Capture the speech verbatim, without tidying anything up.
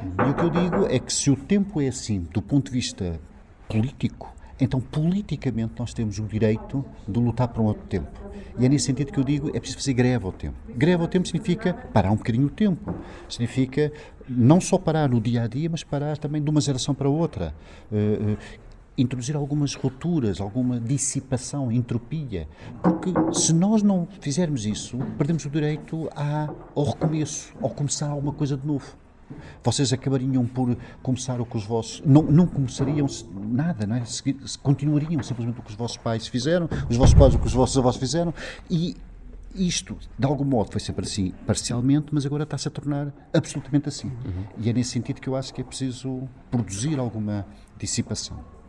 E o que eu digo é que se o tempo é assim, do ponto de vista político, então politicamente nós temos o direito de lutar por um outro tempo. E é nesse sentido que eu digo, é preciso fazer greve ao tempo. Greve ao tempo significa parar um bocadinho o tempo. Significa não só parar no dia a dia, mas parar também de uma geração para outra. Uh, uh, introduzir algumas rupturas, alguma dissipação, entropia. Porque se nós não fizermos isso, perdemos o direito a, ao recomeço, ao começar alguma coisa de novo. Vocês acabariam por começar o que os vossos... Não, não começariam nada, não é? Continuariam simplesmente o que os vossos pais fizeram, os vossos pais o que os vossos avós fizeram, e isto, de algum modo, foi sempre assim, parcialmente, mas agora está-se a tornar absolutamente assim. Uhum. E é nesse sentido que eu acho que é preciso produzir alguma dissipação.